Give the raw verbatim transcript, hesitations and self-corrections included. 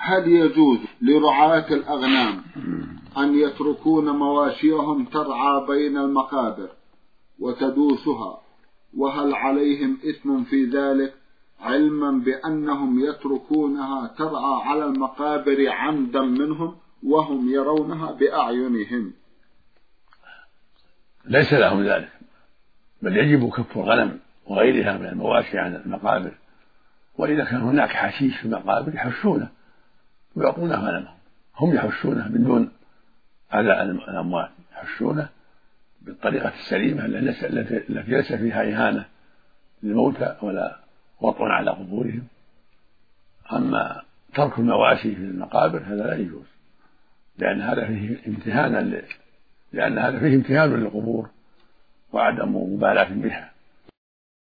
هل يجوز لرعاة الأغنام أن يتركون مواشيهم ترعى بين المقابر وتدوسها، وهل عليهم إثم في ذلك، علما بأنهم يتركونها ترعى على المقابر عمدا منهم وهم يرونها بأعينهم؟ ليس لهم ذلك، بل يجب كف الغنم وغيرها من المواشي عن المقابر، وإذا كان هناك حشيش في المقابر يحشونه ويعطونه غنمهم، هم يحشونه من دون أذى الأموات، يحشونه بالطريقة السليمة التي ليس فيها إهانة للموتى ولا وطء على قبورهم. أما ترك المواشي في المقابر هذا لا يجوز، لأن هذا فيه امتهانا لأن هذا فيه امتهان للقبور وعدم مبالاة بها.